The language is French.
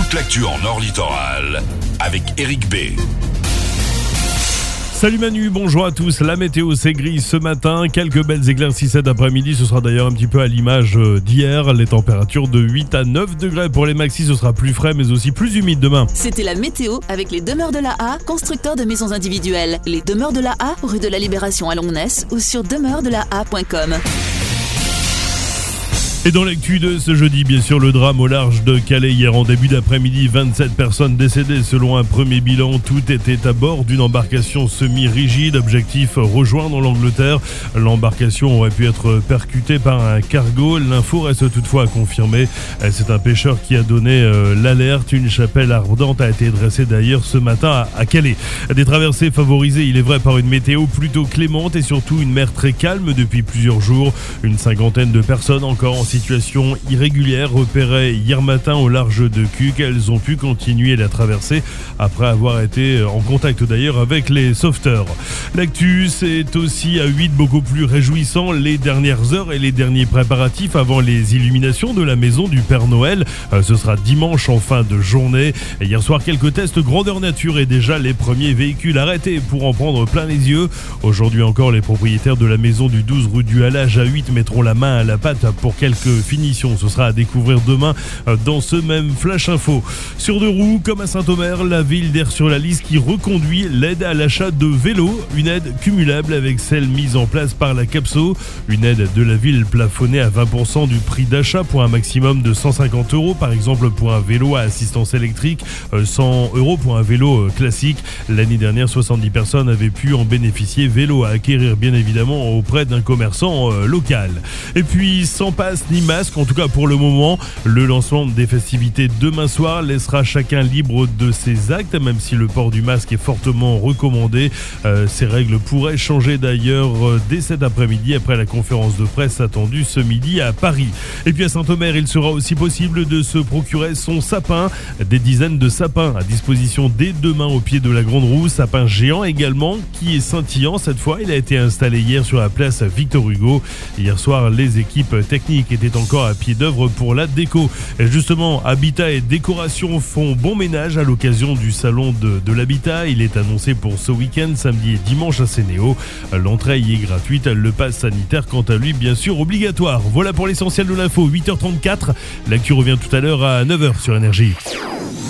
toute l'actu en Nord Littoral avec Eric B. Salut Manu, bonjour à tous. La météo, c'est gris ce matin. Quelques belles éclaircies cet après-midi. Ce sera d'ailleurs un petit peu à l'image d'hier. Les températures de 8 à 9 degrés pour les maxis. Ce sera plus frais mais aussi plus humide demain. C'était la météo avec les Demeures de la A, constructeurs de maisons individuelles. Les Demeures de la A, rue de la Libération à Longness ou sur demeuresdelaa.com. Et dans l'actu de ce jeudi, bien sûr, le drame au large de Calais hier en début d'après-midi. 27 personnes décédées selon un premier bilan. Tout était à bord d'une embarcation semi-rigide. Objectif, rejoindre l'Angleterre. L'embarcation aurait pu être percutée par un cargo. L'info reste toutefois à confirmer. C'est un pêcheur qui a donné l'alerte. Une chapelle ardente a été dressée d'ailleurs ce matin à Calais. Des traversées favorisées, il est vrai, par une météo plutôt clémente et surtout une mer très calme depuis plusieurs jours. Une cinquantaine de personnes encore en situation irrégulière repérée hier matin au large de Cuques. Elles ont pu continuer la traversée après avoir été en contact d'ailleurs avec les sauveteurs. L'actu, c'est aussi à 8 beaucoup plus réjouissant. Les dernières heures et les derniers préparatifs avant les illuminations de la maison du Père Noël. Ce sera dimanche en fin de journée. Et hier soir, quelques tests grandeur nature et déjà les premiers véhicules arrêtés pour en prendre plein les yeux. Aujourd'hui encore, les propriétaires de la maison du 12 rue du Halage à 8 mettront la main à la pâte pour quelques finitions. Ce sera à découvrir demain dans ce même Flash Info. Sur deux roues, comme à Saint-Omer, la ville d'Aire-sur-la-Lys qui reconduit l'aide à l'achat de vélos. Une aide cumulable avec celle mise en place par la Capso. Une aide de la ville plafonnée à 20% du prix d'achat pour un maximum de 150 €. Par exemple, pour un vélo à assistance électrique, 100 € pour un vélo classique. L'année dernière, 70 personnes avaient pu en bénéficier. Vélo à acquérir bien évidemment auprès d'un commerçant local. Et puis, sans passe ni masque, en tout cas pour le moment. Le lancement des festivités demain soir laissera chacun libre de ses actes, même si le port du masque est fortement recommandé. Ces règles pourraient changer d'ailleurs dès cet après-midi après la conférence de presse attendue ce midi à Paris. Et puis à Saint-Omer, il sera aussi possible de se procurer son sapin. Des dizaines de sapins à disposition dès demain au pied de la Grande Roue. Sapin géant également qui est scintillant cette fois. Il a été installé hier sur la place Victor Hugo. Hier soir, les équipes techniques étaient encore à pied d'œuvre pour la déco. Et justement, Habitat et Décoration font bon ménage à l'occasion du salon de l'habitat. Il est annoncé pour ce week-end, samedi et dimanche à Sénéo. L'entrée y est gratuite. Le pass sanitaire, quant à lui, bien sûr, obligatoire. Voilà pour l'essentiel de l'info. 8h34. L'actu revient tout à l'heure à 9h sur Énergie.